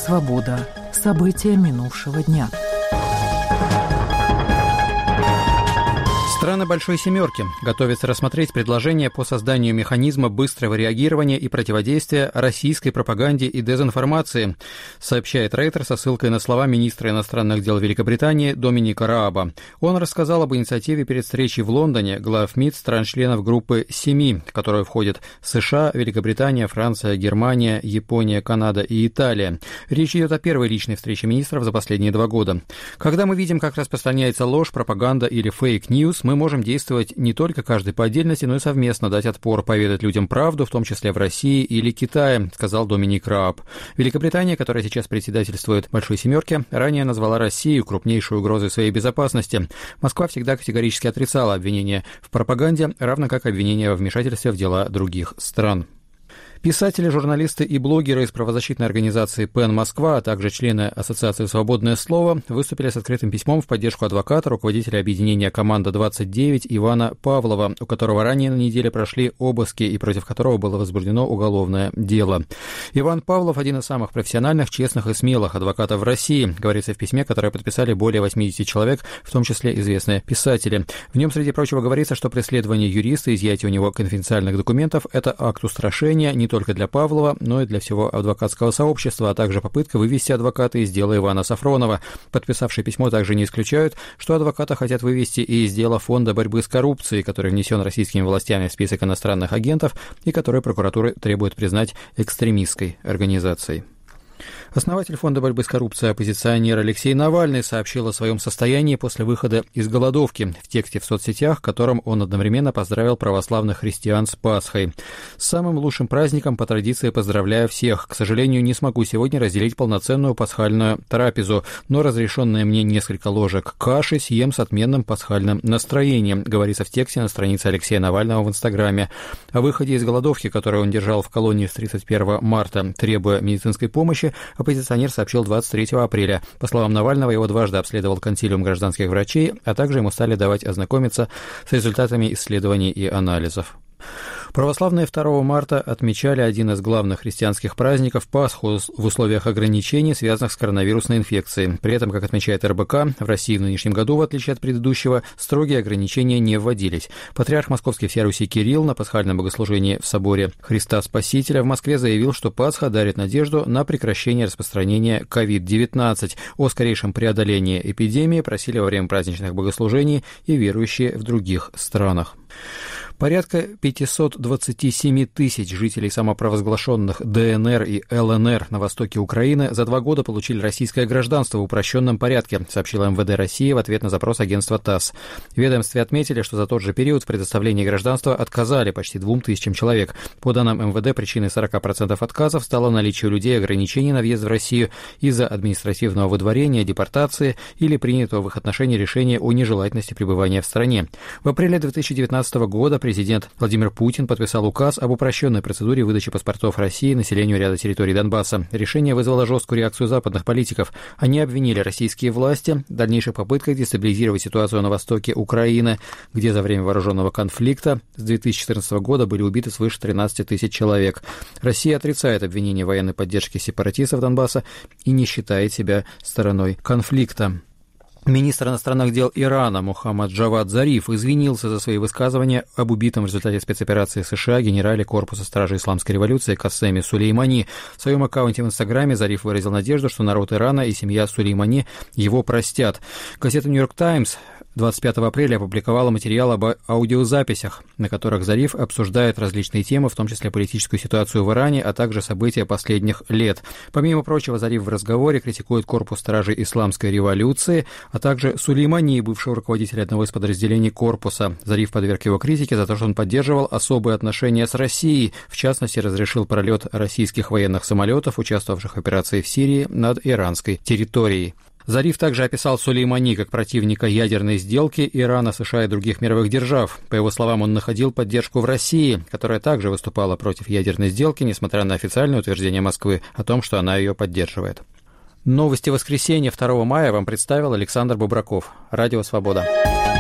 «Свобода». События минувшего дня. Страны Большой Семерки готовятся рассмотреть предложение по созданию механизма быстрого реагирования и противодействия российской пропаганде и дезинформации, сообщает Рейтер со ссылкой на слова министра иностранных дел Великобритании Доминика Рааба. Он рассказал об инициативе перед встречей в Лондоне глав МИД стран-членов группы «Семи», в которую входят США, Великобритания, Франция, Германия, Япония, Канада и Италия. Речь идет о первой личной встрече министров за последние 2 года. Когда мы видим, как распространяется ложь, пропаганда или фейк-ньюс, мы можем действовать не только каждый по отдельности, но и совместно дать отпор, поведать людям правду, в том числе в России или Китае, сказал Доминик Рааб. Великобритания, которая сейчас председательствует Большой Семерке, ранее назвала Россию крупнейшей угрозой своей безопасности. Москва всегда категорически отрицала обвинения в пропаганде, равно как обвинения во вмешательстве в дела других стран. Писатели, журналисты и блогеры из правозащитной организации «ПЕН Москва», а также члены Ассоциации «Свободное слово» выступили с открытым письмом в поддержку адвоката, руководителя объединения «Команда-29» Ивана Павлова, у которого ранее на неделе прошли обыски и против которого было возбуждено уголовное дело. Иван Павлов – один из самых профессиональных, честных и смелых адвокатов в России, говорится в письме, которое подписали более 80 человек, в том числе известные писатели. В нем, среди прочего, говорится, что преследование юриста и изъятие у него конфиденциальных документов – это акт устрашения не только для Павлова, но и для всего адвокатского сообщества, а также попытка вывести адвоката из дела Ивана Сафронова. Подписавшие письмо также не исключают, что адвоката хотят вывести и из дела Фонда борьбы с коррупцией, который внесен российскими властями в список иностранных агентов и который прокуратура требует признать экстремистской организацией. Основатель Фонда борьбы с коррупцией, оппозиционер Алексей Навальный сообщил о своем состоянии после выхода из голодовки в тексте в соцсетях, в котором он одновременно поздравил православных христиан с Пасхой. «С самым лучшим праздником по традиции поздравляю всех. К сожалению, не смогу сегодня разделить полноценную пасхальную трапезу, но разрешенное мне несколько ложек каши съем с отменным пасхальным настроением», говорится в тексте на странице Алексея Навального в Инстаграме. О выходе из голодовки, которую он держал в колонии с 31 марта, требуя медицинской помощи, оппозиционер сообщил 23 апреля. По словам Навального, его дважды обследовал консилиум гражданских врачей, а также ему стали давать ознакомиться с результатами исследований и анализов. Православные 2 марта отмечали один из главных христианских праздников – Пасху в условиях ограничений, связанных с коронавирусной инфекцией. При этом, как отмечает РБК, в России в нынешнем году, в отличие от предыдущего, строгие ограничения не вводились. Патриарх Московский всея Руси Кирилл на пасхальном богослужении в соборе Христа Спасителя в Москве заявил, что Пасха дарит надежду на прекращение распространения COVID-19. О скорейшем преодолении эпидемии просили во время праздничных богослужений и верующие в других странах. Порядка 527 тысяч жителей самопровозглашенных ДНР и ЛНР на востоке Украины за 2 года получили российское гражданство в упрощенном порядке, сообщила МВД России в ответ на запрос агентства ТАСС. В ведомстве отметили, что за тот же период в предоставлении гражданства отказали почти 2000 человек. По данным МВД, причиной 40% отказов стало наличие у людей ограничений на въезд в Россию из-за административного выдворения, депортации или принятого в их отношении решения о нежелательности пребывания в стране. В апреле 2019 года президент Владимир Путин подписал указ об упрощенной процедуре выдачи паспортов России населению ряда территорий Донбасса. Решение вызвало жесткую реакцию западных политиков. Они обвинили российские власти в дальнейших попытках дестабилизировать ситуацию на востоке Украины, где за время вооруженного конфликта с 2014 года были убиты свыше 13 тысяч человек. Россия отрицает обвинения в военной поддержке сепаратистов Донбасса и не считает себя стороной конфликта. Министр иностранных дел Ирана Мохаммад Джавад Зариф извинился за свои высказывания об убитом в результате спецоперации США генерале корпуса стражи исламской революции Кассеме Сулеймани. В своем аккаунте в Инстаграме Зариф выразил надежду, что народ Ирана и семья Сулеймани его простят. Газета «Нью-Йорк Таймс» 25 апреля опубликовала материал об аудиозаписях, на которых Зариф обсуждает различные темы, в том числе политическую ситуацию в Иране, а также события последних лет. Помимо прочего, Зариф в разговоре критикует корпус стражи исламской революции, а также Сулеймани, бывшего руководителя одного из подразделений корпуса. Зариф подверг его критике за то, что он поддерживал особые отношения с Россией, в частности, разрешил пролет российских военных самолетов, участвовавших в операции в Сирии, над иранской территорией. Зариф также описал Сулеймани как противника ядерной сделки Ирана, США и других мировых держав. По его словам, он находил поддержку в России, которая также выступала против ядерной сделки, несмотря на официальное утверждение Москвы о том, что она ее поддерживает. Новости воскресенья 2 мая вам представил Александр Бубраков. Радио «Свобода».